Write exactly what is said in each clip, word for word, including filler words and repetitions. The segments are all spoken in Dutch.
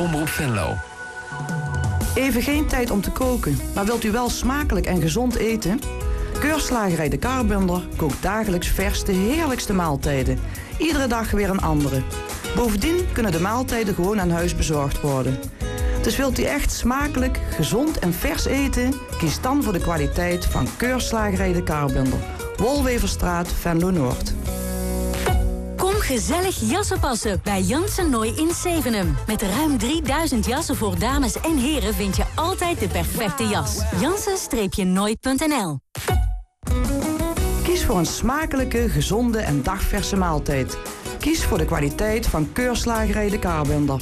Omroep Venlo. Even geen tijd om te koken, maar wilt u wel smakelijk en gezond eten? Keurslagerij De Karbender kookt dagelijks vers de heerlijkste maaltijden. Iedere dag weer een andere. Bovendien kunnen de maaltijden gewoon aan huis bezorgd worden. Dus wilt u echt smakelijk, gezond en vers eten? Kies dan voor de kwaliteit van Keurslagerij De Karbender. Wolweverstraat, Venlo Noord. Kom gezellig jassen passen bij Janssen Nooi in Zevenum. Met ruim drieduizend jassen voor dames en heren vind je altijd de perfecte jas. Janssen Nooi punt n l. Kies voor een smakelijke, gezonde en dagverse maaltijd. Kies voor de kwaliteit van Keurslagerij De Karbender.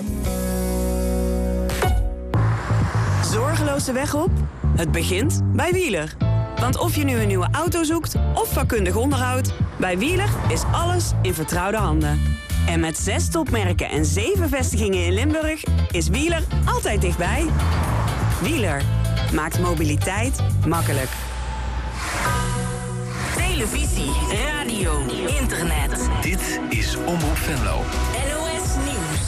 Zorgeloos de weg op? Het begint bij Wieler. Want of je nu een nieuwe auto zoekt of vakkundig onderhoud, bij Wieler is alles in vertrouwde handen. En met zes topmerken en zeven vestigingen in Limburg is Wieler altijd dichtbij. Wieler maakt mobiliteit makkelijk. Televisie, radio, internet. Dit is Omroep Venlo. N O S Nieuws.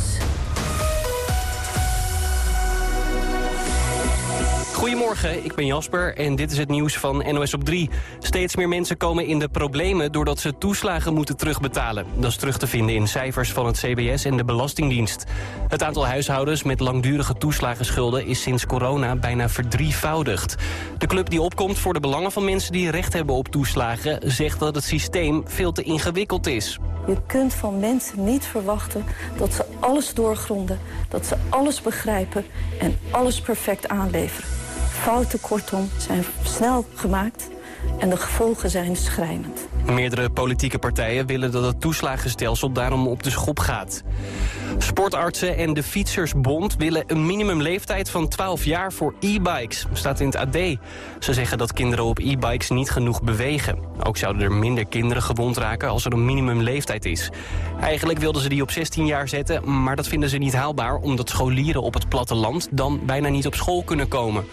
Goedemorgen, ik ben Jasper en dit is het nieuws van N O S op drie. Steeds meer mensen komen in de problemen doordat ze toeslagen moeten terugbetalen. Dat is terug te vinden in cijfers van het C B S en de Belastingdienst. Het aantal huishoudens met langdurige toeslagenschulden is sinds corona bijna verdrievoudigd. De club die opkomt voor de belangen van mensen die recht hebben op toeslagen zegt dat het systeem veel te ingewikkeld is. Je kunt van mensen niet verwachten dat ze alles doorgronden, dat ze alles begrijpen en alles perfect aanleveren. Fouten, kortom, zijn snel gemaakt en de gevolgen zijn schrijnend. Meerdere politieke partijen willen dat het toeslagenstelsel daarom op de schop gaat. Sportartsen en de Fietsersbond willen een minimumleeftijd van twaalf jaar voor e-bikes, staat in het A D. Ze zeggen dat kinderen op e-bikes niet genoeg bewegen. Ook zouden er minder kinderen gewond raken als er een minimumleeftijd is. Eigenlijk wilden ze die op zestien jaar zetten, maar dat vinden ze niet haalbaar omdat scholieren op het platteland dan bijna niet op school kunnen komen.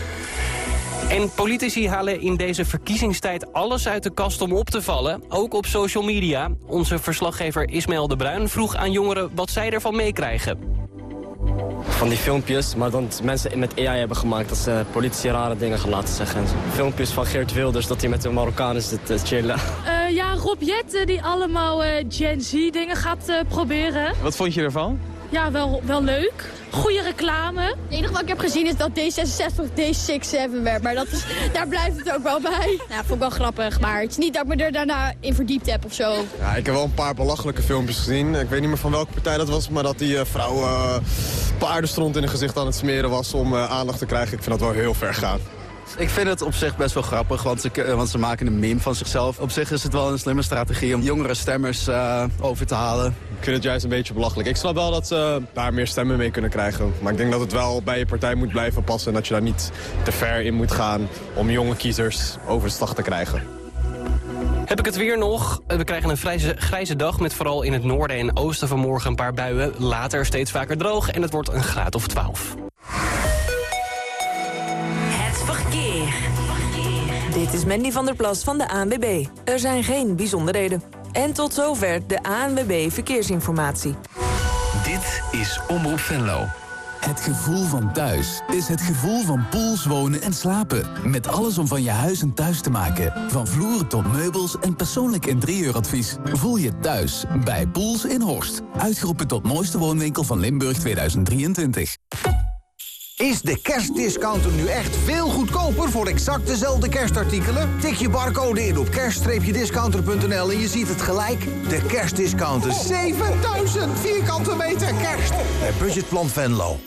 En politici halen in deze verkiezingstijd alles uit de kast om op te vallen, ook op social media. Onze verslaggever Ismaël de Bruin vroeg aan jongeren wat zij ervan meekrijgen. Van die filmpjes, maar dan mensen met A I hebben gemaakt dat ze politici rare dingen gaan laten zeggen. En zo. Filmpjes van Geert Wilders dat hij met de Marokkanen zit te chillen. Uh, ja, Rob Jetten die allemaal uh, Gen Z dingen gaat uh, proberen. Wat vond je ervan? Ja, wel, wel leuk. Goede reclame. Het enige wat ik heb gezien is dat D zesenzestig D zevenenzestig werd. Maar dat is, daar blijft het ook wel bij. Nou, vond ik wel grappig. Maar het is niet dat ik me er daarna in verdiept heb of zo. Ja, ik heb wel een paar belachelijke filmpjes gezien. Ik weet niet meer van welke partij dat was. Maar dat die uh, vrouw uh, paardenstront in het gezicht aan het smeren was om uh, aandacht te krijgen. Ik vind dat wel heel ver gaan. Ik vind het op zich best wel grappig, want ze, want ze maken een meme van zichzelf. Op zich is het wel een slimme strategie om jongere stemmers uh, over te halen. Ik vind het juist een beetje belachelijk. Ik snap wel dat ze daar meer stemmen mee kunnen krijgen. Maar ik denk dat het wel bij je partij moet blijven passen en dat je daar niet te ver in moet gaan om jonge kiezers over de slag te krijgen. Heb ik het weer nog? We krijgen een grijze, grijze dag met vooral in het noorden en oosten vanmorgen een paar buien. Later steeds vaker droog en het wordt een graad of twaalf. Dit is Mandy van der Plas van de A N W B. Er zijn geen bijzonderheden. En tot zover de A N W B Verkeersinformatie. Dit is Omroep Venlo. Het gevoel van thuis is het gevoel van Poels wonen en slapen. Met alles om van je huis een thuis te maken. Van vloeren tot meubels en persoonlijk interieuradvies. Voel je thuis bij Poels in Horst. Uitgeroepen tot mooiste woonwinkel van Limburg tweeduizend drieëntwintig. Is de kerstdiscounter nu echt veel goedkoper voor exact dezelfde kerstartikelen? Tik je barcode in op kerst discounter punt n l en je ziet het gelijk. De kerstdiscounter. zevenduizend vierkante meter kerst. Het budgetplan Venlo.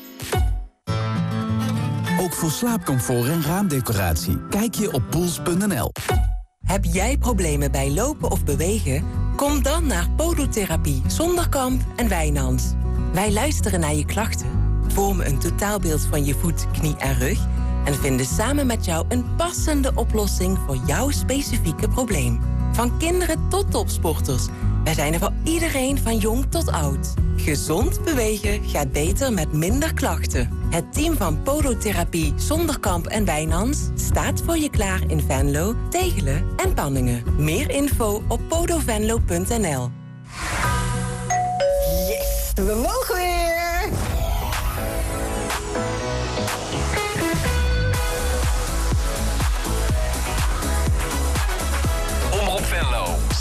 Ook voor slaapcomfort en raamdecoratie. Kijk je op poels punt n l. Heb jij problemen bij lopen of bewegen? Kom dan naar Podotherapie Zonderkamp en Wijnands. Wij luisteren naar je klachten, vormen een totaalbeeld van je voet, knie en rug en vinden samen met jou een passende oplossing voor jouw specifieke probleem. Van kinderen tot topsporters. Wij zijn er voor iedereen van jong tot oud. Gezond bewegen gaat beter met minder klachten. Het team van Podotherapie Zonderkamp en Wijnands staat voor je klaar in Venlo, Tegelen en Panningen. Meer info op podovenlo punt n l. Yes, we mogen weer!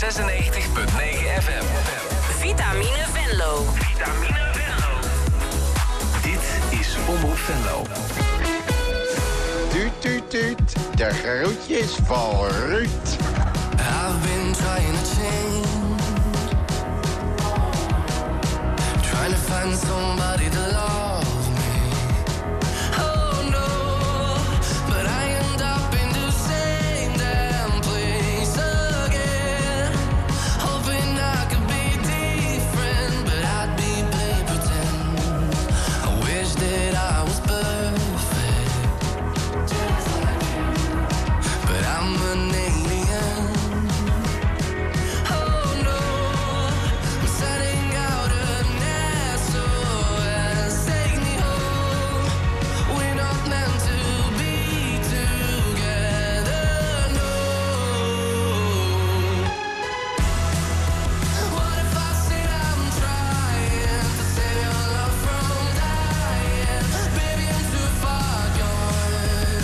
zesennegentig komma negen F M. Vitamine Venlo. Vitamine Venlo. Dit is Omroep Venlo. Tuut, tuut, tuut. De groetjes van Ruud. I've been trying to change. Trying to find somebody to love me. Oh no, but I end up in the same damn place again. Hoping I could be different, but I'd be playing pretend. I wish that I was perfect, but I'm an alien. Oh no, I'm setting out an S O S. Take me home. We're not meant to be together, no. What if I said I'm trying to save your love from dying? Baby, I'm too far gone.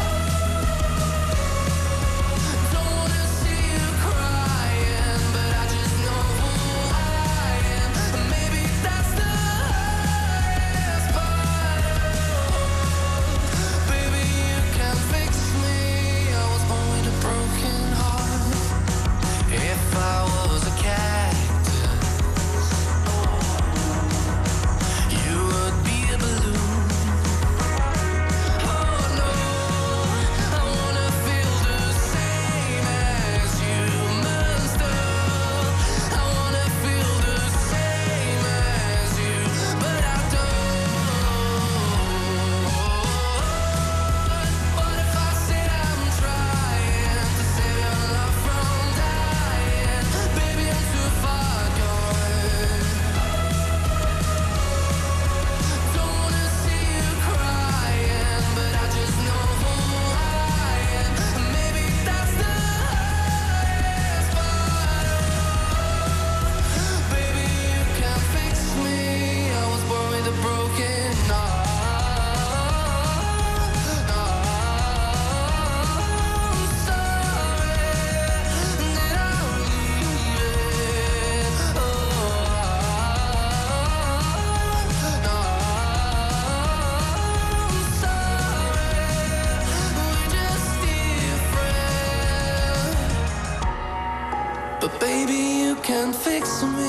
Don't wanna see you crying, but I just know who I am. And maybe that's the hardest part. Baby, you can fix me. I was born with a broken heart. If I was a cactus, you would be a balloon. Oh no, I wanna feel the same as humans do. I wanna feel the same as you, but I don't. What if I said I'm trying to save your love from dying? Baby, I'm too far gone. Don't wanna see you crying, but I just know who I am. And maybe that's the hardest part. Baby, you can fix me. I was born with a broken heart. I'm sorry that I'm leaving. Oh, I'm sorry, we're just different. But baby, you can fix me.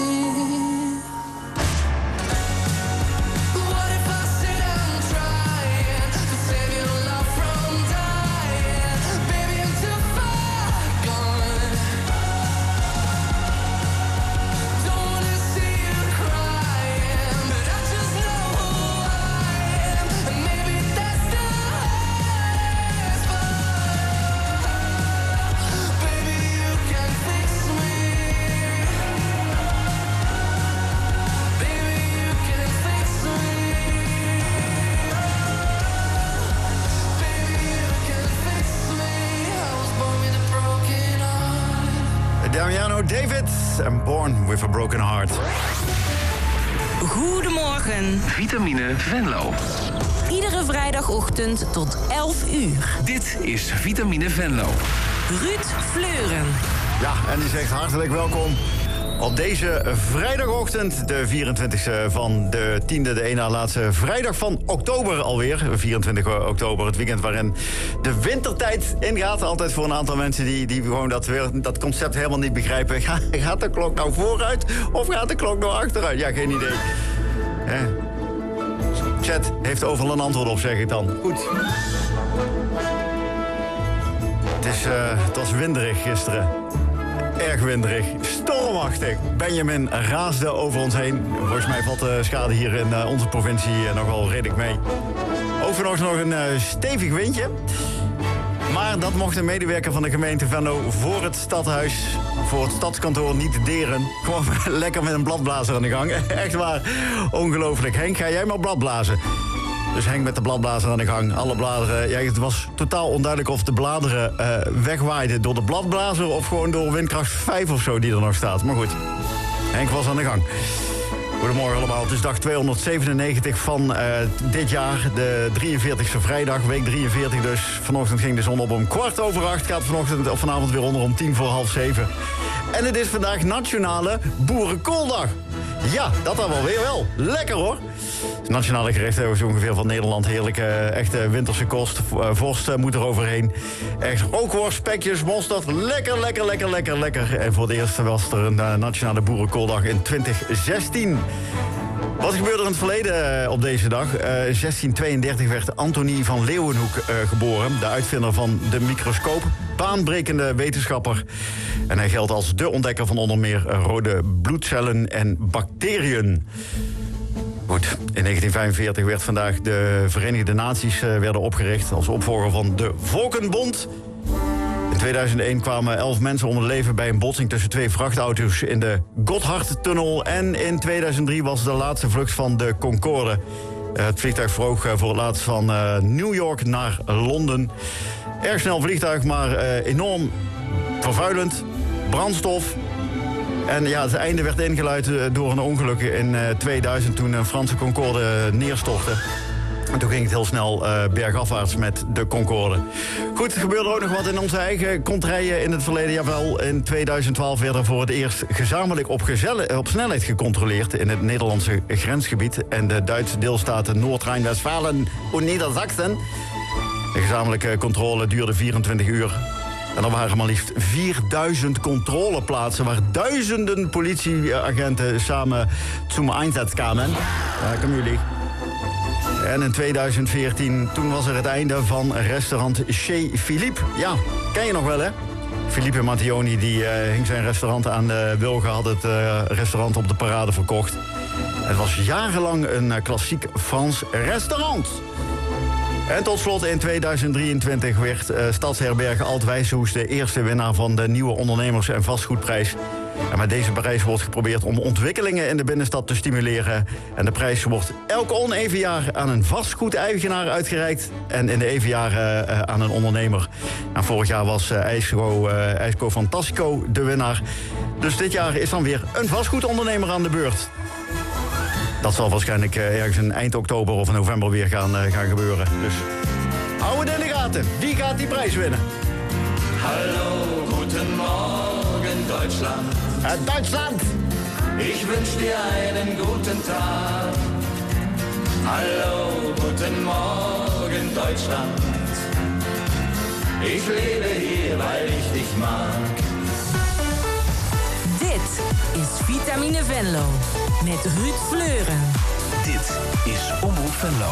What if I said I'm trying to save your love from dying? Baby, I'm too far gone. Don't wanna see you crying, but I just know who I am. And maybe that's the hardest part. Baby, you can fix me. Baby, you can fix me. Baby, you can fix me. I was born with a broken heart. Damiano David en Born with a Broken Heart. Goedemorgen. Vitamine Venlo. Iedere vrijdagochtend tot elf uur. Dit is Vitamine Venlo. Ruud Fleuren. Ja, en die zegt hartelijk welkom op deze vrijdagochtend, de vierentwintigste van de tiende, de ene laatste vrijdag van oktober alweer. vierentwintig oktober, het weekend waarin de wintertijd ingaat. Altijd voor een aantal mensen die, die gewoon dat, weer, dat concept helemaal niet begrijpen. Ga, gaat de klok nou vooruit of gaat de klok nou achteruit? Ja, geen idee. Hè? Chat heeft overal een antwoord op, zeg ik dan. Goed. Het, is, uh, het was winderig gisteren. Erg winderig, stormachtig. Benjamin raasde over ons heen. Volgens mij valt de schade hier in uh, onze provincie uh, nogal redelijk mee. Overigens nog een uh, stevig windje. Maar dat mocht een medewerker van de gemeente Venlo voor het stadhuis, voor het stadskantoor niet deren. Gewoon lekker met een bladblazer aan de gang. Echt waar, ongelooflijk. Henk, ga jij maar bladblazen? Dus Henk met de bladblazer aan de gang. Alle bladeren. Ja, het was totaal onduidelijk of de bladeren uh, wegwaaiden door de bladblazer of gewoon door windkracht vijf of zo die er nog staat. Maar goed, Henk was aan de gang. Goedemorgen allemaal, het is dag tweehonderdzevenennegentig van uh, dit jaar, de drieënveertigste vrijdag, week drieënveertig dus. Vanochtend ging de zon op om kwart over acht, gaat vanochtend of vanavond weer onder om tien voor half zeven. En het is vandaag Nationale Boerenkooldag. Ja, dat dan wel weer wel. Lekker hoor. Het nationale gerecht is ongeveer van Nederland. Heerlijke, echte winterse kost. Vorst moet er overheen. Echt rookworst, spekjes, mosterd. Lekker, lekker, lekker, lekker, lekker. En voor het eerst was er een uh, Nationale Boerenkooldag in twintig zestien. Wat gebeurde er in het verleden op deze dag? Uh, zestien tweeëndertig werd Antonie van Leeuwenhoek uh, geboren. De uitvinder van de microscoop. Baanbrekende wetenschapper. En hij geldt als de ontdekker van onder meer rode bloedcellen en bacteriën. Goed, in negentien vijfenveertig werd vandaag de Verenigde Naties uh, werden opgericht als opvolger van de Volkenbond. In tweeduizend één kwamen elf mensen om het leven bij een botsing tussen twee vrachtauto's in de Gotthardtunnel. En in tweeduizend drie was de laatste vlucht van de Concorde. Uh, het vliegtuig vloog uh, voor het laatst van uh, New York naar Londen. Erg snel vliegtuig, maar uh, enorm vervuilend. Brandstof. En ja, het einde werd ingeluid door een ongeluk in uh, tweeduizend... toen een Franse Concorde neerstortte. En toen ging het heel snel uh, bergafwaarts met de Concorde. Goed, er gebeurde ook nog wat in onze eigen kontrijen in het verleden. Jawel, in tweeduizend twaalf werd er voor het eerst gezamenlijk op, gezelle, op snelheid gecontroleerd... in het Nederlandse grensgebied en de Duitse deelstaten Noord-Rijn-Westfalen en Nieder-Sachsen. De gezamenlijke controle duurde vierentwintig uur. En er waren maar liefst vierduizend controleplaatsen... waar duizenden politieagenten samen zum Einsatz kwamen. Ja, kom jullie. En in tweeduizend veertien, toen was er het einde van restaurant Chez Philippe. Ja, ken je nog wel, hè? Philippe Mattioni die, uh, hing zijn restaurant aan de wilgen... had het uh, restaurant op de parade verkocht. Het was jarenlang een uh, klassiek Frans restaurant. En tot slot in tweeduizend drieëntwintig werd uh, Stadsherberg Alt-Wijshoes... de eerste winnaar van de nieuwe ondernemers- en vastgoedprijs. En met deze prijs wordt geprobeerd om ontwikkelingen in de binnenstad te stimuleren. En de prijs wordt elk oneven jaar aan een vastgoedeigenaar uitgereikt... en in de even jaren uh, aan een ondernemer. En vorig jaar was uh, IJsco, uh, IJsco Fantastico de winnaar. Dus dit jaar is dan weer een vastgoedondernemer aan de beurt. Dat zal waarschijnlijk uh, ergens in eind oktober of november weer gaan, uh, gaan gebeuren. Dus hou het in de gaten. Wie gaat die prijs winnen? Hallo, guten Morgen Deutschland. Uh, Duitsland! Ich wünsch dir einen guten Tag. Hallo, guten Morgen Deutschland. Ich lebe hier, weil ich dich mag. Dit is Vitamine Venlo met Ruud Fleuren. Dit is Omroep Venlo.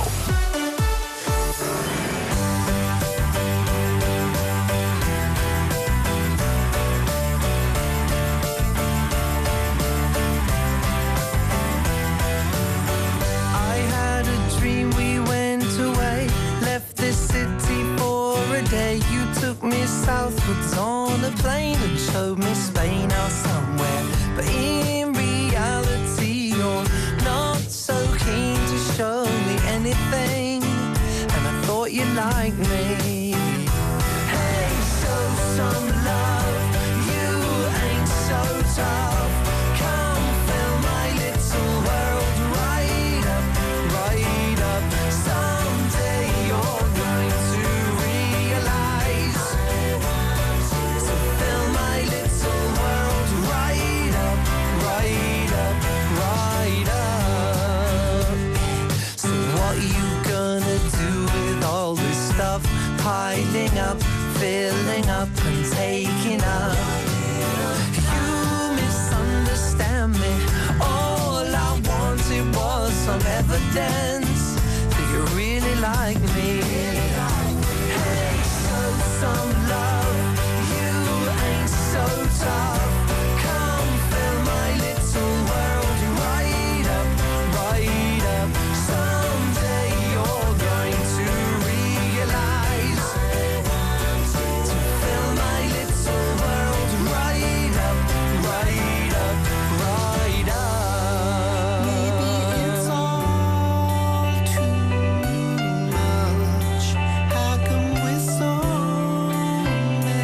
I had a dream, we went away, left this city for a day. You took me southwards on a plane and showed me Spain or somewhere. But in reality, you're not so keen to show me anything. And I thought you liked me. Hey, show some love. You ain't so tough. Come fill my little world right up, right up. Someday you're going to realize. So fill my little world right up, right up, right up. So what you gonna do with all this stuff piling up, filling up and taking up? You misunderstand me. All I wanted was some evidence that you really like me. Hey, show some love. You ain't so tough. Come fill my little world right up, right up. Someday you're going to realize. To fill my little world right up, right up, right up. Maybe it's all too much. How come we're so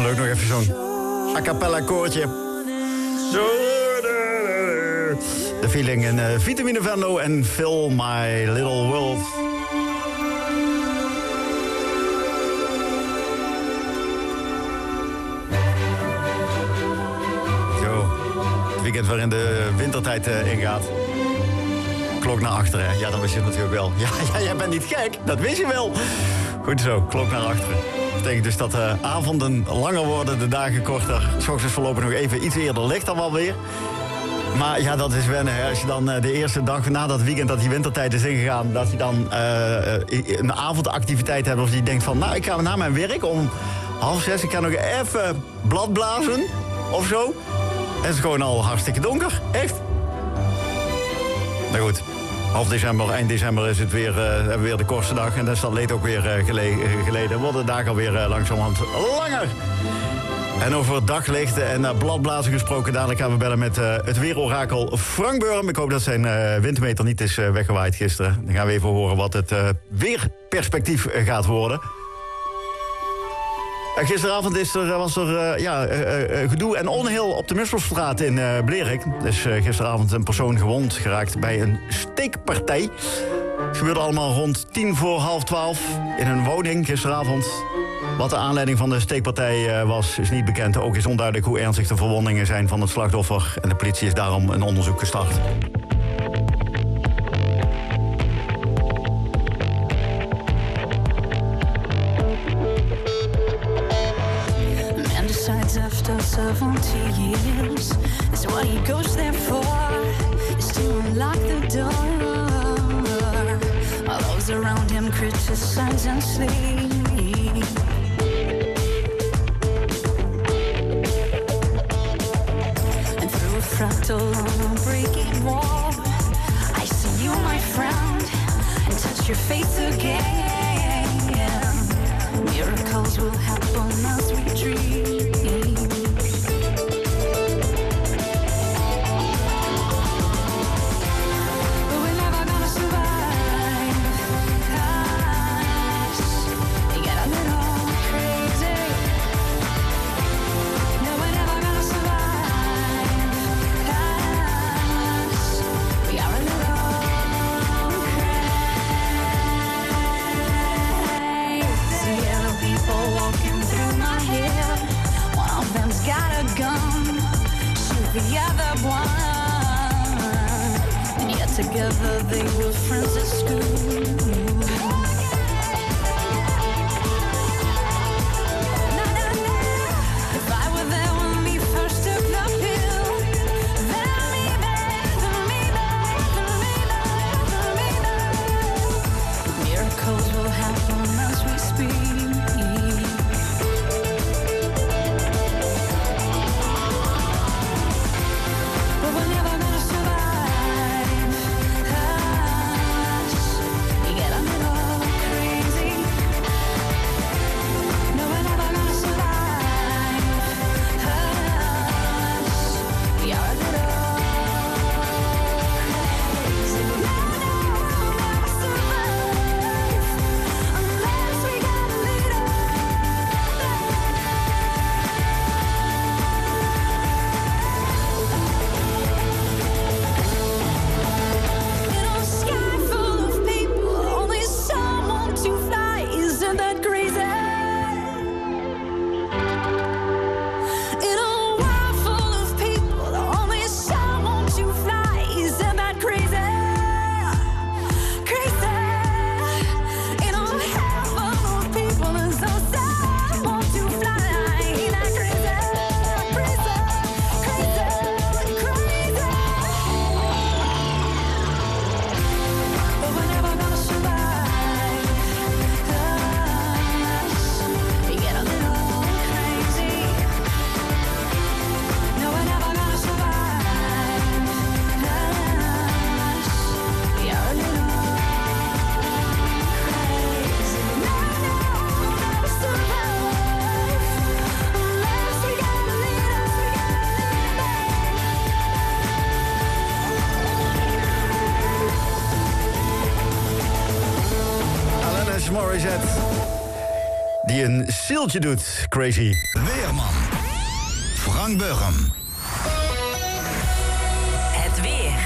ook nog even zo'n a cappella koortje. Zo. De feeling in uh, Vitamine Venlo en Fill My Little World. Zo, het weekend waarin de wintertijd uh, ingaat. Klok naar achteren, hè? Ja, dat wist je natuurlijk wel. Ja, ja, jij bent niet gek, dat wist je wel. Goed zo, klok naar achteren. Dat betekent dus dat de avonden langer worden, de dagen korter. 's Ochtends voorlopig nog even iets eerder licht dan wel weer. Maar ja, dat is wennen. Hè. Als je dan uh, de eerste dag na dat weekend dat die wintertijd is ingegaan, dat je dan uh, een avondactiviteit hebt of je denkt van, nou, ik ga na mijn werk om half zes, ik ga nog even bladblazen of zo. En het is gewoon al hartstikke donker, echt. Nou goed, half december, eind december is het weer, uh, hebben we weer de kortste dag en dan is dat leed ook weer uh, gele- geleden. Worden de dagen alweer uh, langzamerhand langer. En over daglicht en uh, bladblazen gesproken, dadelijk gaan we bellen met uh, het weerorakel Frank Burm. Ik hoop dat zijn uh, windmeter niet is uh, weggewaaid gisteren. Dan gaan we even horen wat het uh, weerperspectief uh, gaat worden. Uh, gisteravond is er, was er uh, ja, uh, uh, gedoe en onheil op de Musselstraat in uh, Blerik. Er is uh, gisteravond een persoon gewond geraakt bij een steekpartij. Het gebeurde allemaal rond tien voor half twaalf in een woning gisteravond. Wat de aanleiding van de steekpartij uh, was, is niet bekend. Ook is onduidelijk hoe ernstig de verwondingen zijn van het slachtoffer. En de politie is daarom een onderzoek gestart. Man decides after seventy years, that's what he goes there for, is to unlock the door. While those around him criticize and sleep. Fractal on a breaking wall, I see you, my friend, and touch your face again. Miracles will happen as we dream. But we're never gonna survive. Cause we get a little crazy. No, we're never gonna survive. Got a gun, shoot the other one, and yet together they were friends at school. die een zieltje doet. Crazy. Weerman. Frank Burgum. Het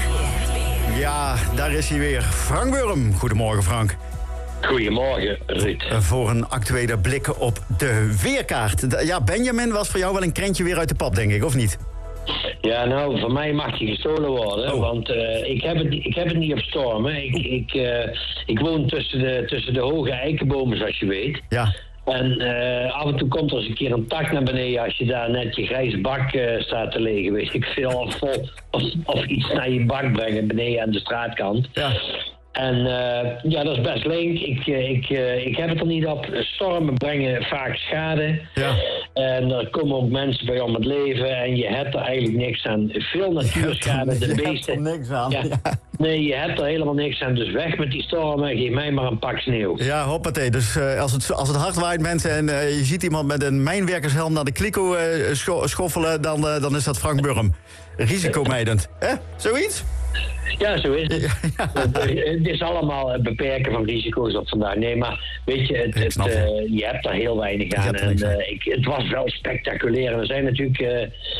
weer. Ja, daar is hij weer. Frank Burgum. Goedemorgen, Frank. Goedemorgen, Ruud. Voor een actuele blik op de weerkaart. Ja, Benjamin was voor jou wel een krentje weer uit de pap, denk ik, of niet? Ja, nou, van mij mag die gestolen worden, oh. want uh, ik, heb het, ik heb het niet op stormen. Ik, ik, uh, ik woon tussen de, tussen de hoge eikenbomen, zoals je weet. Ja. En uh, af en toe komt er eens een keer een tak naar beneden als je daar net je grijze bak uh, staat te liggen, weet ik veel. Of, of, of iets naar je bak brengen beneden aan de straatkant. Ja. En uh, ja, dat is best link. Ik, uh, ik, uh, ik heb het er niet op. Stormen brengen vaak schade. Ja. En er komen ook mensen bij om het leven. En je hebt er eigenlijk niks aan. Veel natuurschade. De je beesten. hebt er niks aan. Ja. Ja. Nee, je hebt er helemaal niks aan. Dus weg met die stormen en geef mij maar een pak sneeuw. Ja, hoppatee. Dus uh, als, het, als het hard waait, mensen, en uh, je ziet iemand met een mijnwerkershelm naar de kliko uh, scho- schoffelen, dan, uh, dan is dat Frank Burgum. Risicomijdend. Hè? Zoiets? Ja, zo is het. Ja, ja. Het is allemaal beperken van risico's op vandaag. Nee, maar weet je, het, het, uh, je hebt daar heel weinig aan. En, uh, ik, het was wel spectaculair. En er zijn natuurlijk uh,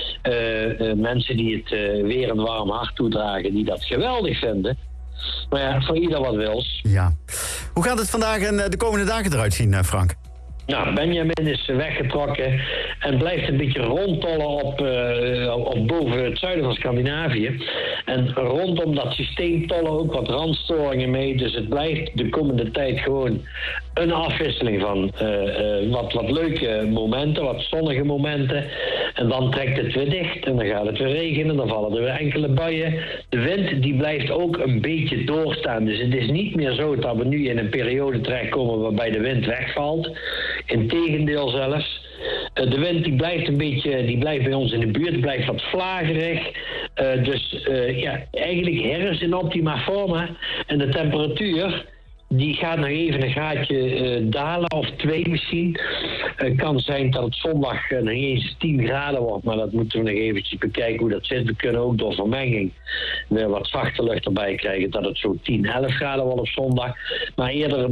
uh, uh, mensen die het uh, weer een warm hart toedragen, die dat geweldig vinden. Maar ja, voor ieder wat wils. Ja. Hoe gaat het vandaag en de komende dagen eruit zien, Frank? Nou, Benjamin is weggetrokken en blijft een beetje rondtollen op, uh, op boven het zuiden van Scandinavië. En rondom dat systeem tollen ook wat randstoringen mee. Dus het blijft de komende tijd gewoon een afwisseling van uh, uh, wat, wat leuke momenten, wat zonnige momenten. En dan trekt het weer dicht en dan gaat het weer regenen, dan vallen er weer enkele buien. De wind die blijft ook een beetje doorstaan. Dus het is niet meer zo dat we nu in een periode terechtkomen waarbij de wind wegvalt. Integendeel zelfs. Uh, de wind die blijft een beetje, die blijft bij ons in de buurt, blijft wat vlagerig. Uh, dus uh, ja, eigenlijk herfst in optima forma. En de temperatuur die gaat nog even een gaatje uh, dalen, of twee misschien. Het uh, kan zijn dat het zondag uh, nog eens tien graden wordt, maar dat moeten we nog eventjes bekijken hoe dat zit. We kunnen ook door vermenging weer wat zachte lucht erbij krijgen, dat het zo tien, elf graden wordt op zondag. Maar eerder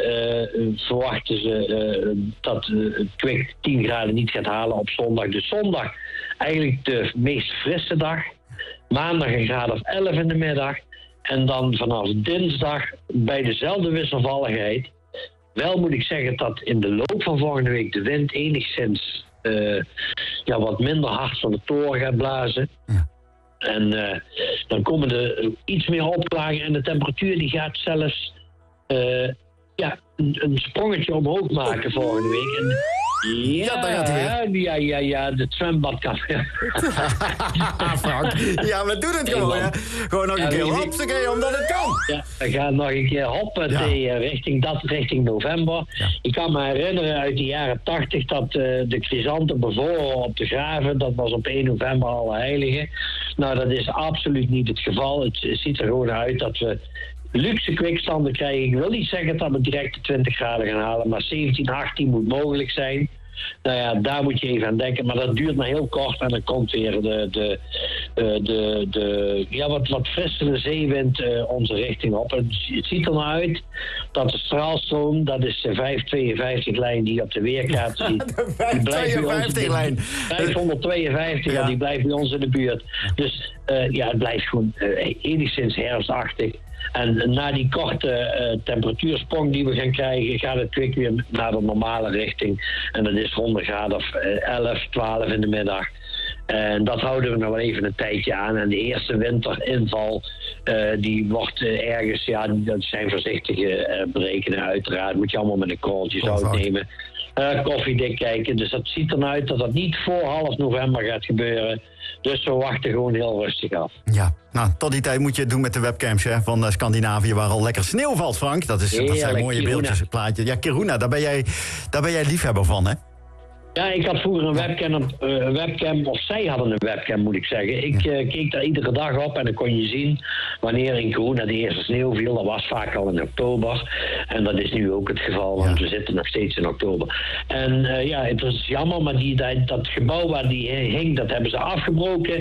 uh, uh, verwachten ze uh, dat uh, het kwik tien graden niet gaat halen op zondag. Dus zondag eigenlijk de meest frisse dag. Maandag een graad of elf in de middag. En dan vanaf dinsdag bij dezelfde wisselvalligheid. Wel moet ik zeggen dat in de loop van volgende week de wind enigszins uh, ja, wat minder hard van de toren gaat blazen. Ja. En uh, dan komen er iets meer opklaringen en de temperatuur die gaat zelfs uh, ja, een, een sprongetje omhoog maken volgende week. En, ja, ja, daar gaat hij weer. Ja, ja, ja, het zwembad kan. Frank, ja, we doen het gewoon, hè. Gewoon nog een ja, keer hopsakee, omdat het kan. Ja, we gaan nog een keer hoppen ja. tegen, richting dat, richting november. Ja. Ik kan me herinneren uit de jaren tachtig dat uh, de chrysanten bevoren op de graven. Dat was op één november Allerheiligen. Nou, dat is absoluut niet het geval. Het ziet er gewoon uit dat we luxe kwikstanden krijgen. Ik wil niet zeggen dat we direct de twintig graden gaan halen, maar zeventien, achttien moet mogelijk zijn. Nou ja, daar moet je even aan denken. Maar dat duurt maar heel kort en dan komt weer de, de, de, de, de ja, wat, wat frissere zeewind uh, onze richting op. Het, het ziet er nou uit dat de straalstroom, dat is de vijfhonderdtweeënvijftig-lijn die je op de weerkaart ziet. De vijfhonderdtweeënvijftig-lijn. vijfhonderdtweeënvijftig, ja. Die blijft bij ons in de buurt. Dus uh, ja, het blijft gewoon uh, enigszins herfstachtig. En na die korte uh, temperatuursprong die we gaan krijgen, gaat het kwik weer naar de normale richting. En dat is rond de graad of uh, elf, twaalf in de middag. En dat houden we nog wel even een tijdje aan. En de eerste winterinval, uh, die wordt uh, ergens, ja, dat zijn voorzichtige uh, berekeningen uiteraard. Moet je allemaal met een korreltje zout nemen. Uh, koffiedik kijken. Dus dat ziet er uit dat dat niet voor half november gaat gebeuren. Dus we wachten gewoon heel rustig af. Ja, nou, tot die tijd moet je het doen met de webcams hè, van uh, Scandinavië, waar al lekker sneeuw valt, Frank. Dat, is, dat zijn mooie Kiruna. Beeldjes, plaatjes. Ja, Kiruna, daar ben, jij, daar ben jij liefhebber van, hè? Ja, ik had vroeger een webcam, uh, webcam, of zij hadden een webcam, moet ik zeggen. Ik uh, keek daar iedere dag op en dan kon je zien wanneer in Kiruna de eerste sneeuw viel. Dat was vaak al in oktober. En dat is nu ook het geval, want ja. we zitten nog steeds in oktober. En uh, ja, het was jammer, maar die, dat, dat gebouw waar die hing, dat hebben ze afgebroken.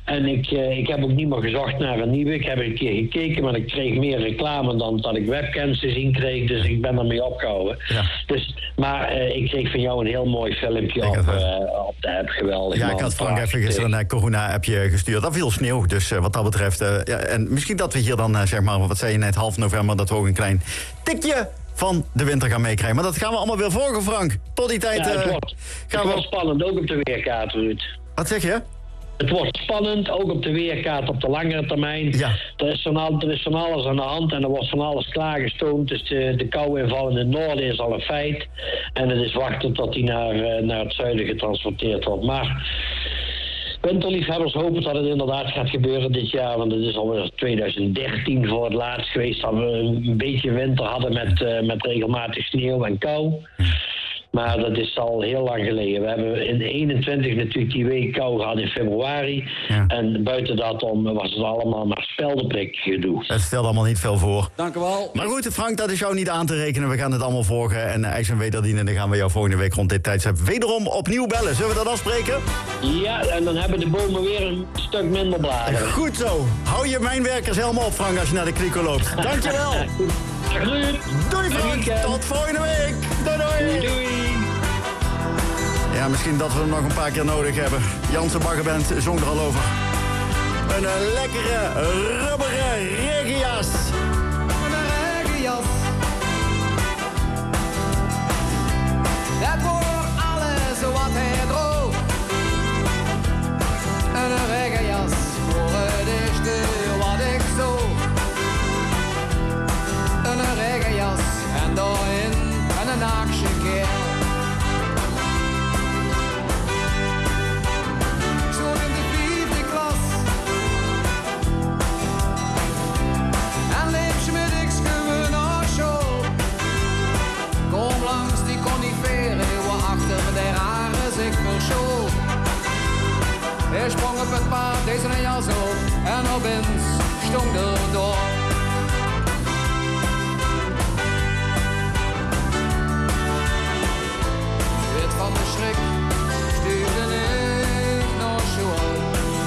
En ik, uh, ik heb ook niet meer gezocht naar een nieuwe. Ik heb een keer gekeken, maar ik kreeg meer reclame dan dat ik webcams te zien kreeg. Dus ik ben ermee opgehouden. Ja. Dus, maar uh, ik kreeg van jou een heel mooi filmpje op, uh, op de app. Geweldig. Ja, man. ik had Frank even gisteren een corona-appje gestuurd. Dat viel sneeuw, dus uh, wat dat betreft... Uh, ja, en misschien dat we hier dan, uh, zeg maar, wat zei je net, half november... dat we ook een klein tikje van de winter gaan meekrijgen. Maar dat gaan we allemaal weer volgen, Frank. Tot die tijd... Ja, het uh, wordt, gaan het we... wordt spannend, ook op de weerkaart, Ruud. Wat zeg je? Het wordt spannend, ook op de weerkaart op de langere termijn. Ja. Er, is van al, er is van alles aan de hand en er wordt van alles klaargestoomd. Dus de, de kou-inval in het noorden is al een feit. En het is wachten tot die naar, uh, naar het zuiden getransporteerd wordt. Maar winterliefhebbers hopen dat het inderdaad gaat gebeuren dit jaar. Want het is alweer twintig dertien voor het laatst geweest dat we een beetje winter hadden met, uh, met regelmatig sneeuw en kou. Maar dat is al heel lang geleden. We hebben in eenentwintig natuurlijk die week kou gehad in februari. Ja. En buiten dat om was het allemaal maar speldenprik gedoe. Het stelt allemaal niet veel voor. Dank u wel. Maar goed, Frank, dat is jou niet aan te rekenen. We gaan het allemaal volgen. En IJs en Wederdienen, dan gaan we jou volgende week rond dit tijdstip wederom opnieuw bellen. Zullen we dat afspreken? Ja, en dan hebben de bomen weer een stuk minder bladeren. Goed zo. Hou je mijnwerkers helemaal op, Frank, als je naar de kliko loopt. Dankjewel. Dag Ruud. Doei Frank. Tot volgende week. Doei doei. Doei doei. Ja, misschien dat we hem nog een paar keer nodig hebben. Janse Baggerband zong er al over. Een lekkere, rubberen regenjas. Een regenjas. Dat voor alles wat hij droeg. Een regenjas voor het eerste wat ik zoek. Een regenjas en daarin een naakje keel. Hij sprong op het paard, deze een jas op en opeens stond er door. Wit van de schrik stuurde ik naar school.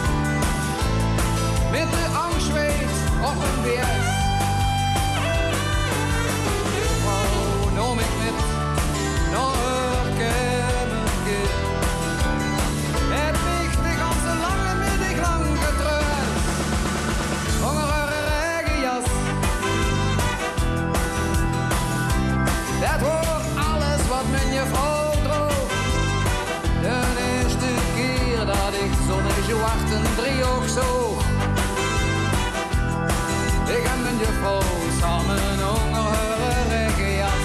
Met de angst weet op een weer. De vrouw nam ik met naar haar kamertje. Het ligt de ganse lange middag lang getreurd. Hongerige regenjas. Dat hoort alles wat men je vrouw droog. De eerste keer dat ik zonnige wachten driehoog zoog. Ik en mijn juffrouw samen een hongerige regenjas.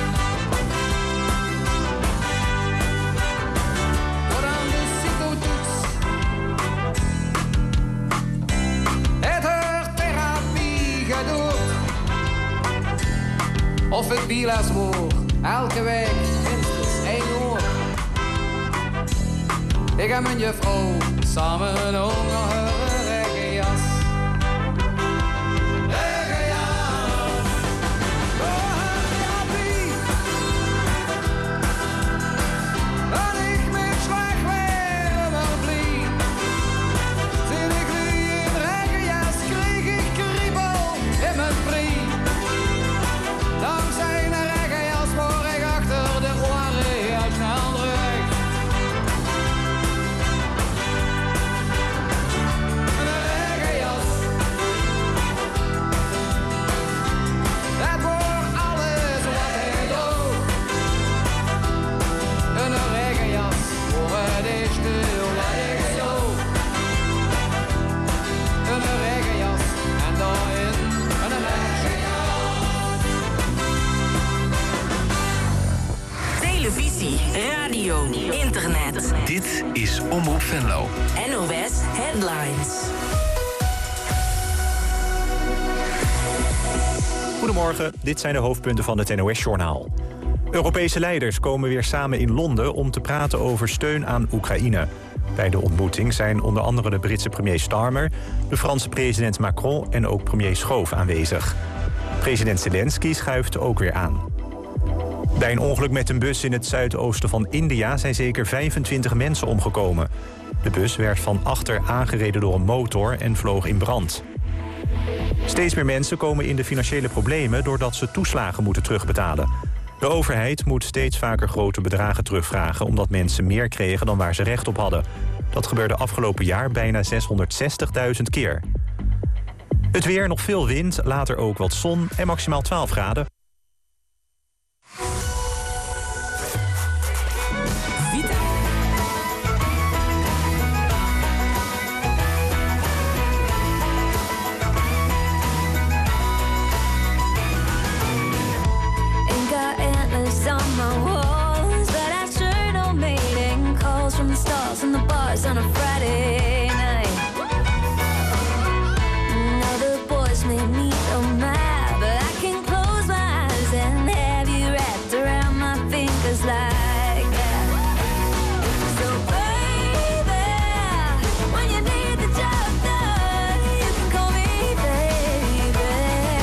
Tot aan de cytotoets. Het heeft therapie gedoet. Of het biela's woord, elke week minstens één uur. Ik en mijn juffrouw samen een hongerige regenjas. Regenjas, voor haar therapie. En ik met slag weer wel blij. Toen ik nu in regenjas kreeg ik kriebel in mijn prie. Dankzij een regenjas voor ik achter de oren heel snel terug. Een regenjas. Dat wordt alles wat hij droeg. Een regenjas voor het eerste wat ik zoog. Een regenjas en daarin een regenjas. Televisie, radio, internet. Dit is Omroep Venlo. N O S Headlines. Goedemorgen, dit zijn de hoofdpunten van het N O S-journaal. Europese leiders komen weer samen in Londen om te praten over steun aan Oekraïne. Bij de ontmoeting zijn onder andere de Britse premier Starmer, de Franse president Macron en ook premier Schoof aanwezig. President Zelensky schuift ook weer aan. Bij een ongeluk met een bus in het zuidoosten van India zijn zeker vijfentwintig mensen omgekomen. De bus werd van achter aangereden door een motor en vloog in brand. Steeds meer mensen komen in de financiële problemen doordat ze toeslagen moeten terugbetalen. De overheid moet steeds vaker grote bedragen terugvragen omdat mensen meer kregen dan waar ze recht op hadden. Dat gebeurde afgelopen jaar bijna zeshonderdzestigduizend keer. Het weer, nog veel wind, later ook wat zon en maximaal twaalf graden. In the bars on a Friday night. Now the boys may need a map, but I can close my eyes and have you wrapped around my fingers like that. So baby, when you need the job done, you can call me baby.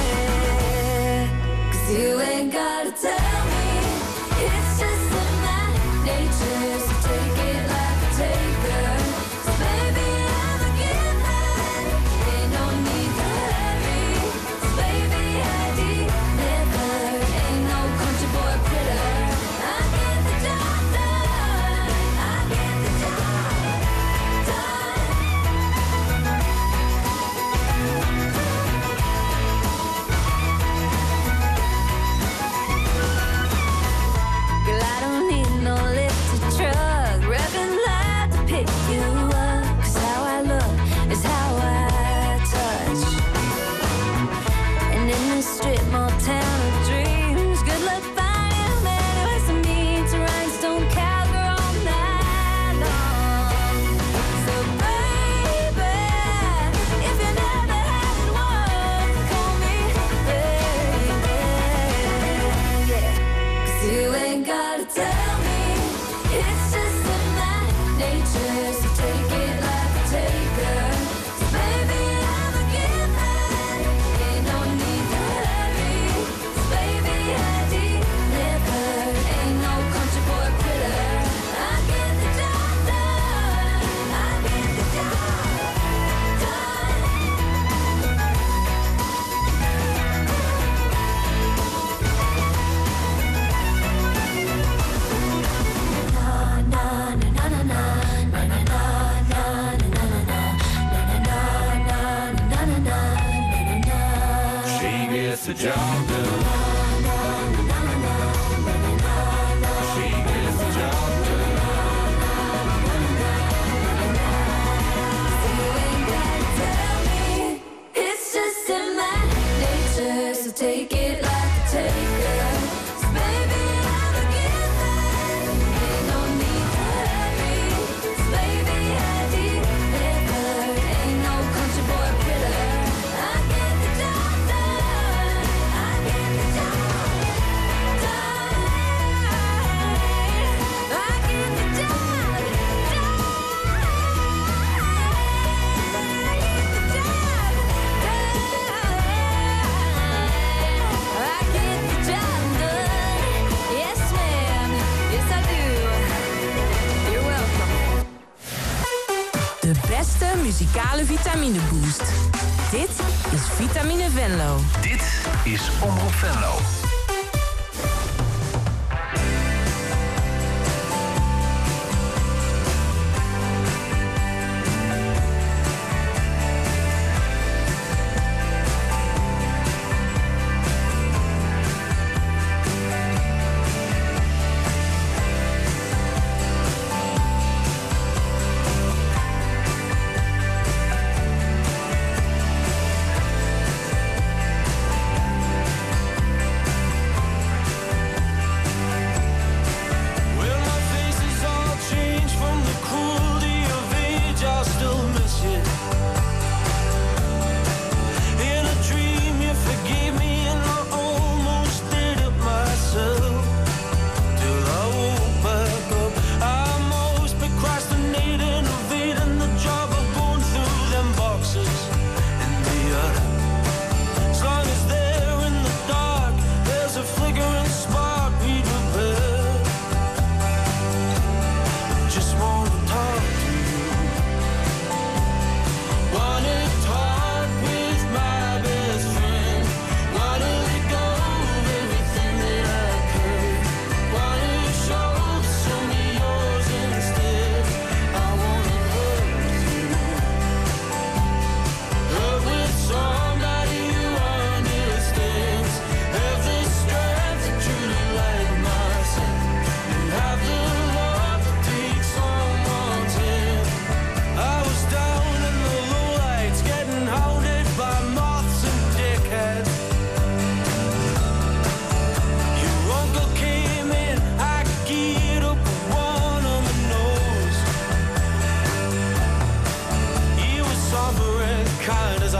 'Cause you ain't gotta tell me, it's just in my nature, so take it like taker. So baby, I'm a giver. Ain't no need to hurry. So baby, I deliver. Ain't no country boy critter. I get the job done. I get the job done. Girl, I don't need no lifted truck. Revving loud to pick you up. 'Cause how I look is how I touch. And in this strip mall town of dreams, good luck finding a man who has to meet to rhinestone cowgirl all night long. So baby, if you never had one, call me baby. Yeah, 'cause you ain't gotta tell me, it's just in my nature, so take it like a taker. So baby, I'm a giver. Ain't no need to hurry. So baby, I deliver. Ain't no country boy critter. I get the job done. I get the job done. She gets the job done. She gets the job done. You ain't gotta tell me, it's just in my nature, so take it like a taker. So baby, I'm a giver. Ain't no need to hurry. So baby, I deliver. Ain't no country boy critter. I get the job done. I get the job done. I get the job done. De beste muzikale vitamine boost. Dit is Vitamine Venlo. Dit is Omroep Venlo.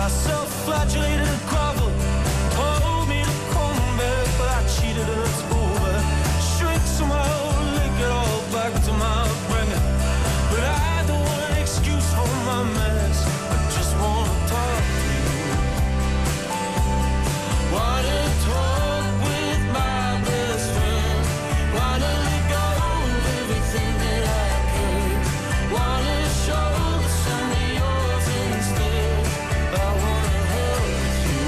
I self-flagellated and groveled, told me to come back, but I cheated and it's over. Shrink somehow, link it all back to my bringer. But I don't want an excuse for my mess. I just want to talk to you. Wanna talk with my best friend. Wanna let go of everything that I can. Wanna show some of yours instead. I wanna help you.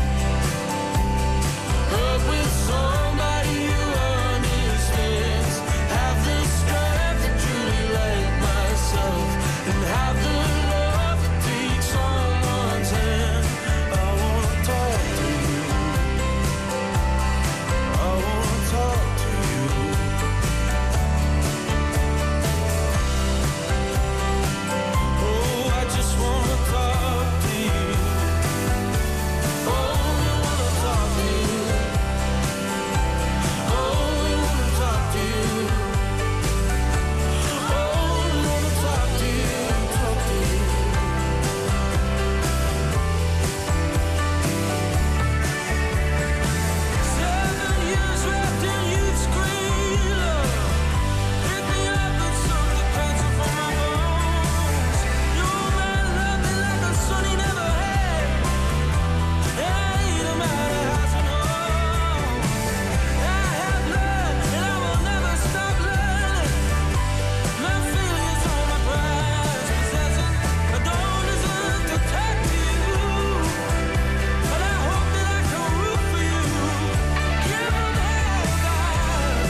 Help with somebody who understands. Have the strength to truly like myself. And have the love to take someone's hand. I wanna talk to you. I wanna talk to you. Oh, I just wanna talk to you. Oh, I wanna talk to you. Oh, I wanna talk to you. Oh, I wanna talk to you, talk to you. Seven years wrapped in youth's green love. Pick me up and soak the cancer from my bones. Your man loved me like a son he never had. I ain't a man that hasn't known. I have learned and I will never stop learning. My failures are my prized possession. I don't deserve to talk to you, but I hope that I can root for you. Give 'em hell, God.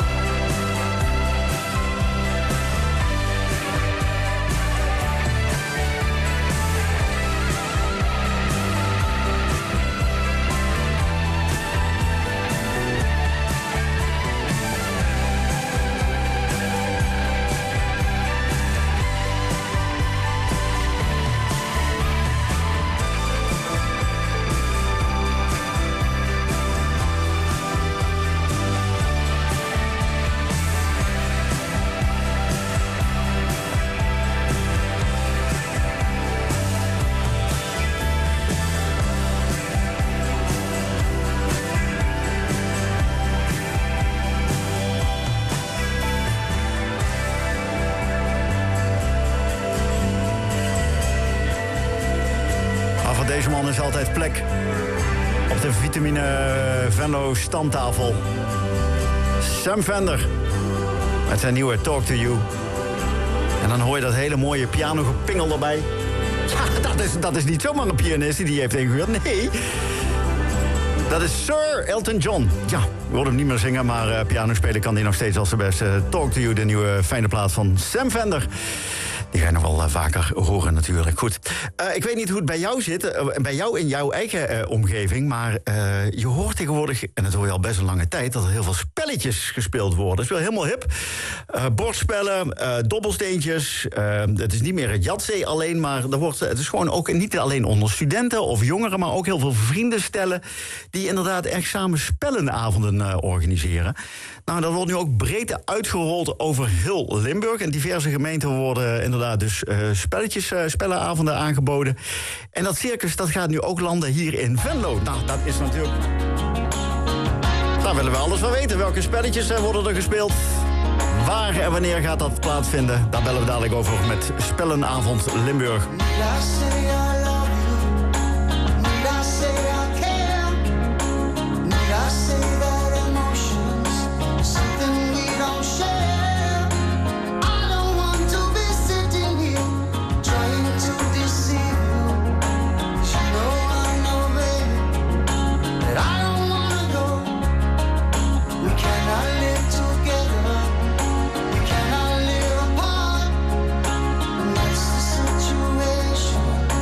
Maar voor deze man is altijd plek op de Vitamine Venlo stamtafel. Sam Fender met zijn nieuwe Talk to You. En dan hoor je dat hele mooie pianogepingel erbij. Ja, dat is, dat is niet zomaar een pianist die die heeft ingehuurd. Nee, dat is Sir Elton John. Ja, we horen hem niet meer zingen, maar uh, piano spelen kan hij nog steeds als de beste. Talk to You, de nieuwe fijne plaat van Sam Fender. Die ga je nog wel uh, vaker horen natuurlijk. Goed, uh, ik weet niet hoe het bij jou zit, uh, bij jou in jouw eigen uh, omgeving, maar uh, je hoort tegenwoordig, en dat hoor je al best een lange tijd, dat er heel veel spelletjes gespeeld worden. Dat is wel helemaal hip. Uh, bordspellen, uh, dobbelsteentjes, uh, het is niet meer het Yatzee alleen, maar er wordt, het is gewoon ook niet alleen onder studenten of jongeren, maar ook heel veel vriendenstellen die inderdaad echt samen spellenavonden uh, organiseren. Nou, dat wordt nu ook breed uitgerold over heel Limburg. En diverse gemeenten worden inderdaad dus uh, spelletjes, uh, spellenavonden aangeboden. En dat circus, dat gaat nu ook landen hier in Venlo. Nou, dat is natuurlijk... Daar willen we alles van weten. Welke spelletjes uh, worden er gespeeld? Waar en wanneer gaat dat plaatsvinden? Daar bellen we dadelijk over met Spellenavond Limburg. Situation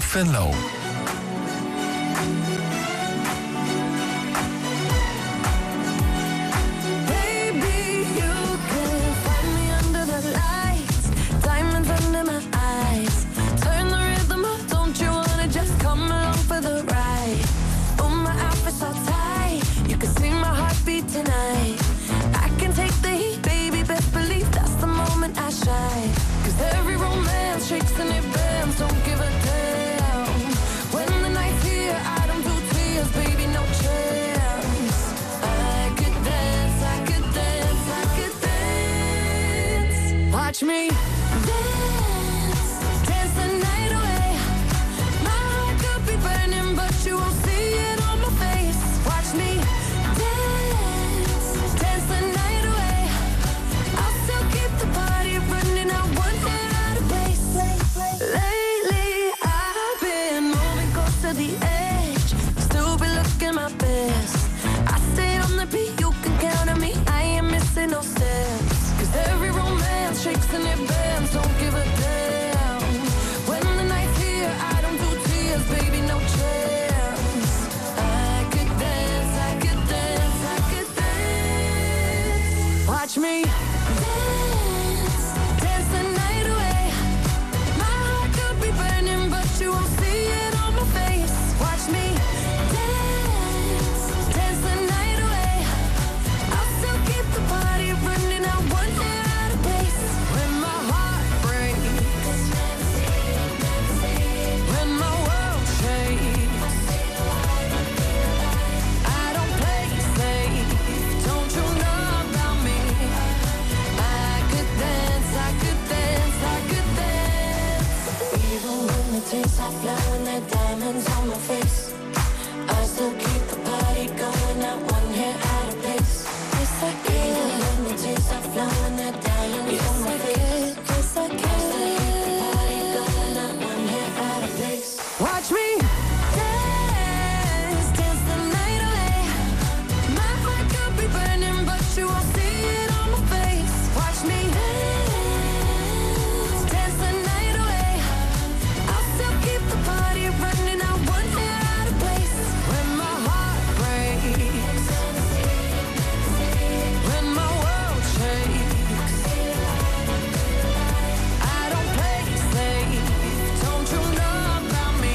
Venlo. Tonight, I can take the heat, baby. Best believe that's the moment I shine. 'Cause every romance shakes and it bends. Don't give a damn. When the night's here, I don't do tears, baby. No chance. I could dance, I could dance, I could dance. Watch me dance, dance the night away. My heart could be burning, but you won't see it on my face. Watch me. The edge, still be looking my best. I stay on the beat, you can count on me. I ain't missing no steps. 'Cause every romance shakes and it bends. Don't give a damn. When the night's here, I don't do tears, baby, no chance. I could dance, I could dance, I could dance. Watch me dance, dance the night away. My heart could be burning, but you won't see it on my face. Watch me dance, dance the night away. I'll still keep the party running. I want it out of place. When my heart breaks, when my world shakes, I don't play safe. Don't you know about me? I could dance, I could dance, I could dance. Even when the tears are flowing, they're diamonds on my face. I still keep the party going, not one hair out of place. Yes, I can. Even when the tears are flowing, they're diamonds on my face. Yes, I can. I still keep the party going, not one hair out of place. Watch me dance, dance the night away. My heart could be burning, but you won't see it on my face. Watch me dance, dance the night away. I'll still keep the party running. I want it out of place. When my heart breaks, when my world shakes, I don't play safe. Don't you know about me?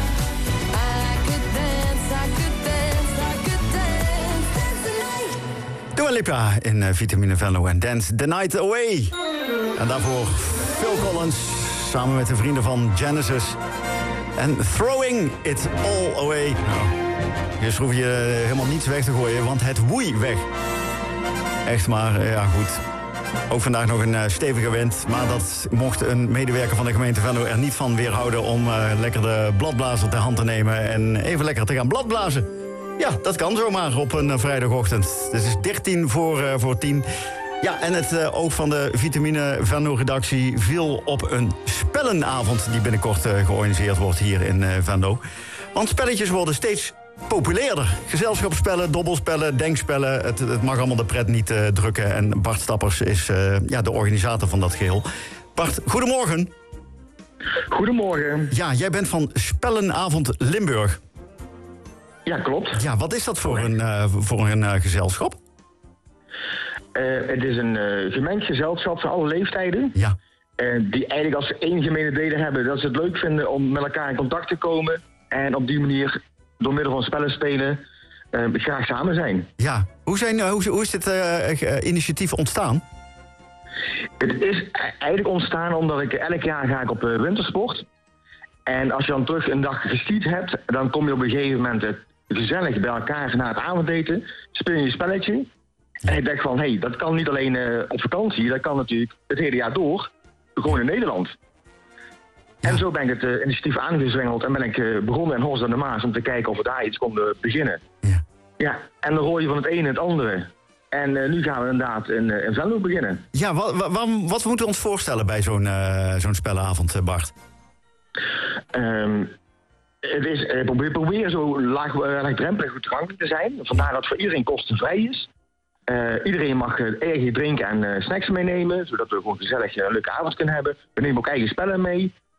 I could dance, I could dance, I could dance, dance the night. Dua Lipa in uh, Vitamine Venlo en Dance the Night Away. En daarvoor Phil Collins samen met de vrienden van Genesis. En Throwing It All Away. Nou, dus hoef je helemaal niets weg te gooien, want het woei weg. Echt maar, ja goed. Ook vandaag nog een uh, stevige wind. Maar dat mocht een medewerker van de gemeente Venlo er niet van weerhouden om uh, lekker de bladblazer ter hand te nemen en even lekker te gaan bladblazen. Ja, dat kan zomaar op een uh, vrijdagochtend. Het is dertien voor, uh, voor tien. Ja, en het uh, oog van de Vitamine Venlo-redactie viel op een spellenavond die binnenkort uh, georganiseerd wordt hier in uh, Venlo. Want spelletjes worden steeds populairder. Gezelschapsspellen, dobbelspellen, denkspellen. Het, het mag allemaal de pret niet uh, drukken. En Bart Stappers is uh, ja, de organisator van dat geheel. Bart, goedemorgen. Goedemorgen. Ja, jij bent van Spellenavond Limburg. Ja, klopt. Ja, wat is dat voor een, uh, voor een uh, gezelschap? Uh, het is een uh, gemengd gezelschap van alle leeftijden. Ja. Uh, die eigenlijk als één gemene delen hebben dat ze het leuk vinden om met elkaar in contact te komen. En op die manier, door middel van spellen spelen, uh, graag samen zijn. Ja. Hoe, zijn, uh, hoe, hoe is dit uh, uh, initiatief ontstaan? Het is eigenlijk ontstaan omdat ik elk jaar ga ik op uh, wintersport. En als je dan terug een dag geskiet hebt, dan kom je op een gegeven moment uh, gezellig bij elkaar na het avondeten. Speel je een spelletje. En ik denk van, hé, hey, dat kan niet alleen uh, op vakantie, dat kan natuurlijk het hele jaar door, gewoon in Nederland. Ja. En zo ben ik het uh, initiatief aangezwengeld en ben ik uh, begonnen in Horst aan de Maas om te kijken of we daar iets konden beginnen. Ja. Ja, en dan hoor je van het ene het andere. En uh, nu gaan we inderdaad in, uh, in Venlo beginnen. Ja, wat, wat, wat moeten we ons voorstellen bij zo'n uh, zo'n spellenavond, Bart? Um, het is, uh, probeer, probeer zo laag, uh, laagdrempelig goed toegankelijk te zijn. Vandaar dat het voor iedereen kostenvrij is. Uh, iedereen mag uh, eigen drinken en uh, snacks meenemen, zodat we gewoon gezellig uh, een leuke avond kunnen hebben. We nemen ook eigen spellen mee.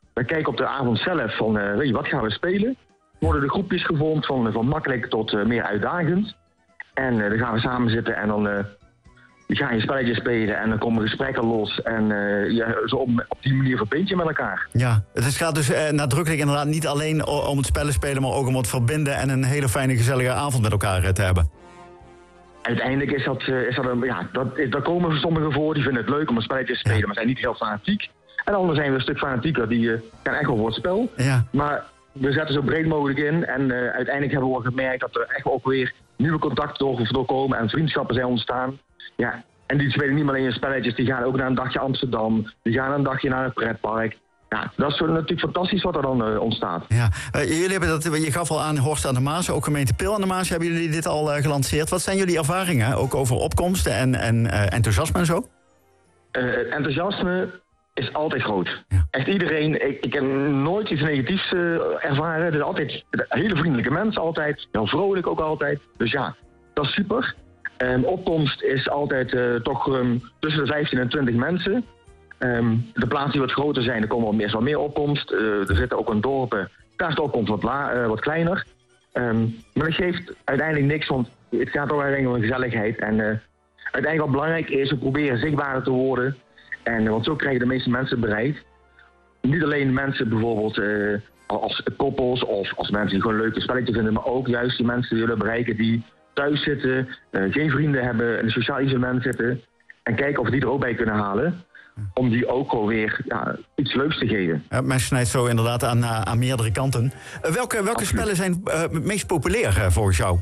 we kijken op de avond zelf van, uh, weet je, wat gaan we spelen? Worden de groepjes gevormd van, van makkelijk tot uh, meer uitdagend. En uh, dan gaan we samen zitten en dan uh, ga je spelletjes spelen en dan komen gesprekken los. En uh, ja, zo op, op die manier verbind je met elkaar. Ja, het gaat dus uh, nadrukkelijk inderdaad niet alleen om het spellen spelen, maar ook om het verbinden en een hele fijne gezellige avond met elkaar uh, te hebben. Uiteindelijk is dat, uh, is dat een, ja, dat, is, daar komen sommigen voor, die vinden het leuk om een spelletje te spelen, ja. maar zijn niet heel fanatiek. En anderen zijn we een stuk fanatieker, die uh, gaan echt wel voor het spel. Ja. Maar we zetten zo breed mogelijk in en uh, uiteindelijk hebben we ook gemerkt dat er echt ook weer nieuwe contacten door, doorkomen en vriendschappen zijn ontstaan. Ja. En die spelen niet alleen in spelletjes, die gaan ook naar een dagje Amsterdam, die gaan een dagje naar een pretpark. Ja, dat is natuurlijk fantastisch wat er dan uh, ontstaat. Ja, uh, jullie hebben dat, je gaf al aan Horst aan de Maas, ook gemeente Pil aan de Maas, hebben jullie dit al uh, gelanceerd. Wat zijn jullie ervaringen, ook over opkomsten en, en uh, enthousiasme en zo? Uh, enthousiasme is altijd groot. Ja. Echt iedereen, ik, ik heb nooit iets negatiefs uh, ervaren. Er zijn altijd hele vriendelijke mensen, altijd. Heel vrolijk ook altijd. Dus ja, dat is super. Um, opkomst is altijd uh, toch um, tussen de vijftien en twintig mensen. Um, de plaatsen die wat groter zijn, er komen wel meer, wel meer opkomst. Uh, er zitten ook een dorpen, daar is de opkomst wat, la, uh, wat kleiner. Um, maar dat geeft uiteindelijk niks, want het gaat toch uiteindelijk om gezelligheid. En uh, uiteindelijk wat belangrijk is, we proberen zichtbaarder te worden. En, want zo krijg je de meeste mensen bereikt. Niet alleen mensen bijvoorbeeld uh, als koppels of als mensen die gewoon een leuke spelletje vinden, maar ook juist die mensen die willen bereiken die thuis zitten, uh, geen vrienden hebben, in een sociaal isolement zitten. En kijken of we die er ook bij kunnen halen. Om die ook alweer ja, iets leuks te geven. Ja, men snijdt zo inderdaad aan, uh, aan meerdere kanten. Uh, welke welke spellen zijn uh, het meest populair uh, volgens jou?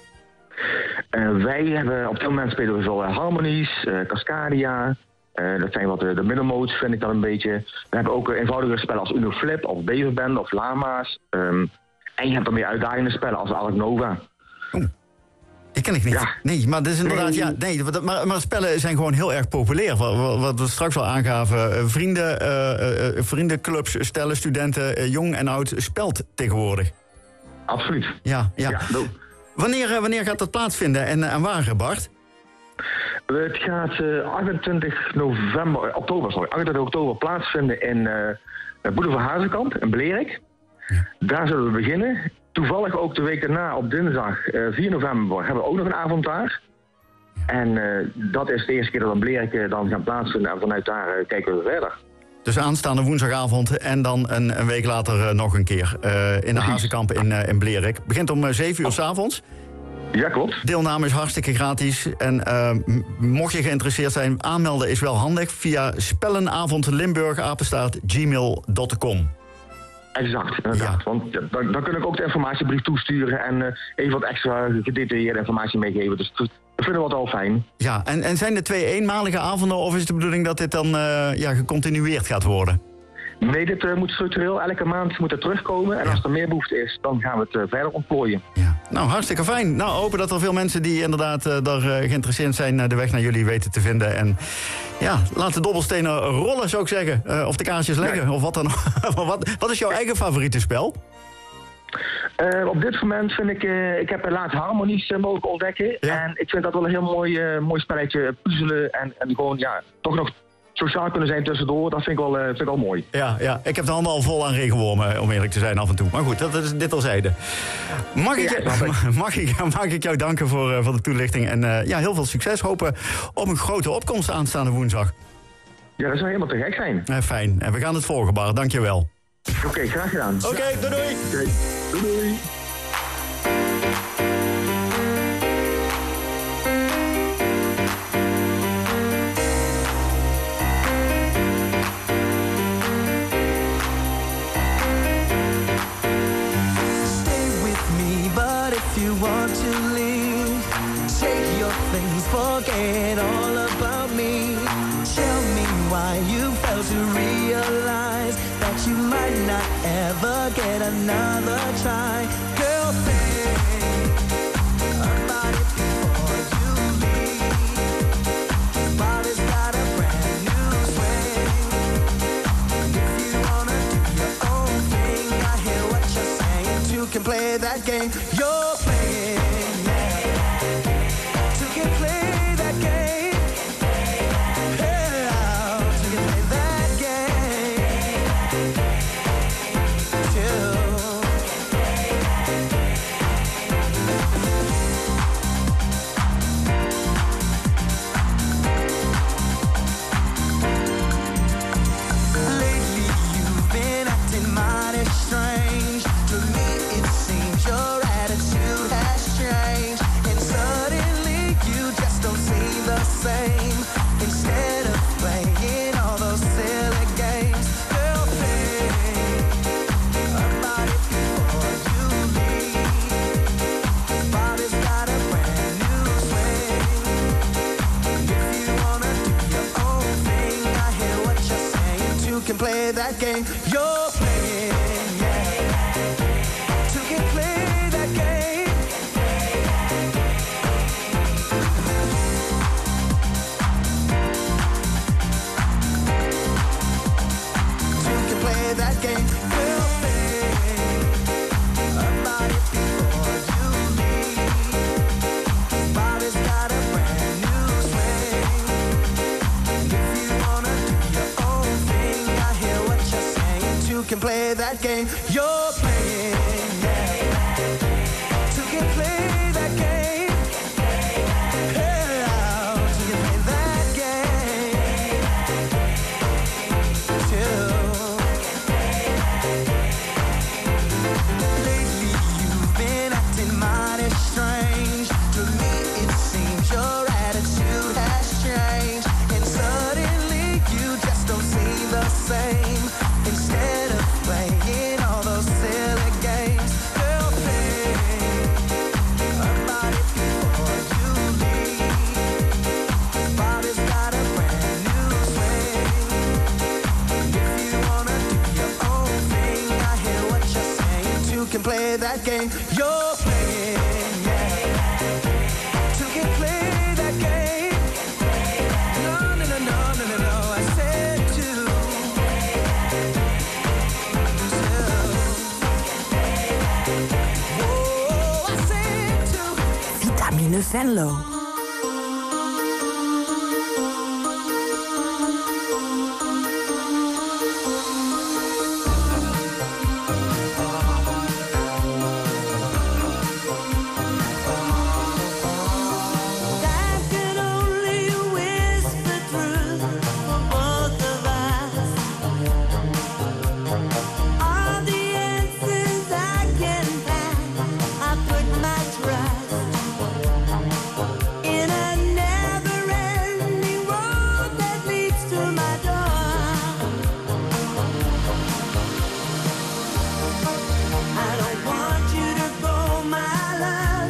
Uh, wij hebben op dit moment spelen we veel uh, Harmonies, uh, Cascadia. Uh, dat zijn wat uh, de middelmodes, vind ik dan een beetje. We hebben ook uh, eenvoudige spellen als Uno Flip of Beverband of Lama's. Um, en je hebt dan meer uitdagende spellen als Alec Nova. Oh. Die ken ik niet. Ja. Nee, maar dat is inderdaad, nee. ja, nee, maar, maar spellen zijn gewoon heel erg populair. Wat, wat we straks al aangaven, vrienden, uh, uh, vriendenclubs stellen studenten, uh, jong en oud, spelt tegenwoordig. Absoluut. Ja, ja. ja wanneer, uh, wanneer gaat dat plaatsvinden en, uh, en waar, Bart? Het gaat uh, achtentwintig november, oktober, sorry, achtentwintig oktober plaatsvinden in uh, Boulevard Hazekamp in Blerik. Ja. Daar zullen we beginnen. Toevallig ook de week daarna op dinsdag uh, vier november hebben we ook nog een avond daar. En uh, dat is de eerste keer dat we in Blerik dan gaan plaatsvinden en vanuit daar uh, kijken we verder. Dus aanstaande woensdagavond en dan een, een week later uh, nog een keer uh, in de Hazekamp in, uh, in Blerik. Begint om uh, zeven uur 's avonds. Ja, klopt. Deelname is hartstikke gratis. En uh, mocht je geïnteresseerd zijn, aanmelden is wel handig via spellenavondlimburg apenstaart gmail dot com. Exact, inderdaad. Ja. Want ja, dan, dan kun ik ook de informatiebrief toesturen en uh, even wat extra gedetailleerde informatie meegeven. Dus dat vinden we wat al fijn. Ja, en, en zijn er twee eenmalige avonden of is het de bedoeling dat dit dan uh, ja, gecontinueerd gaat worden? Nee, dit uh, moet structureel. Elke maand moet er terugkomen. En ja. als er meer behoefte is, dan gaan we het uh, verder ontplooien. Ja. Nou, hartstikke fijn. Nou, hopen dat er veel mensen die inderdaad uh, daar uh, geïnteresseerd zijn... Uh, de weg naar jullie weten te vinden. En ja, laat de dobbelstenen rollen, zou ik zeggen. Uh, of de kaarsjes leggen, nee. of wat dan ook. wat, wat is jouw eigen favoriete spel? Uh, op dit moment vind ik... Uh, ik heb laatst Harmonies uh, mogen ontdekken. Ja. En ik vind dat wel een heel mooi, uh, mooi spelletje. Puzzelen en, en gewoon, ja, toch nog... sociaal kunnen zijn tussendoor, dat vind ik wel, uh, vind ik wel mooi. Ja, ja, ik heb de handen al vol aan regenwormen, om eerlijk te zijn, af en toe. Maar goed, dat is dit terzijde. Mag ik, ja, mag ik, mag ik jou danken voor, uh, voor de toelichting. En uh, ja, heel veel succes. Hopen op een grote opkomst aanstaande woensdag. Ja, dat zou helemaal te gek zijn. Uh, fijn. En we gaan het volgen, Bart. Dank je wel. Oké, okay, graag gedaan. Oké, okay, doei doei. Okay. Doei doei. Want to leave, take your things, forget all about me. Tell me why you failed to realize that you might not ever get another try. Girl, think about it before you leave. Body's got a brand new swing. If you wanna do your own thing, I hear what you're saying. Two can play that game. You're same. Instead of playing all those silly games, girl, think about it before you leave. Body's got a brand new swing. If you wanna do your own thing, I hear what you're saying. Two can play that game you're playing, yeah. Two can play that game. Two can play that game. We'll think about it before you leave. Body's got a brand new swing. And if you wanna do your own thing, I hear what you're saying. Two can play that game you're playing, yeah. Two can play that game. Yeah, two can play that game. Two. Lately you've been acting mighty strange. To me it seems your attitude has changed. And suddenly you just don't seem the same. Instead of playing all those silly games, girl, think about it before you leave. Body's got a brand new swing. If you wanna do your own thing, I hear what you're saying. Two can play that game you're playing, yeah. Two can play that game. No, no, no, no, no, no, no. I said two. Whoa, I said two. Vitamine Venlo. That could only whisper truth for both of us. All the answers I can find, I put my trust in a never-ending road that leads to my door. I don't want you to go, my love.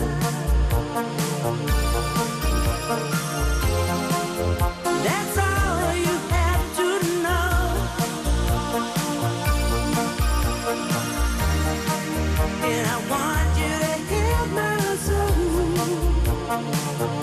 That's all you have to know. And I want you to hear my soul.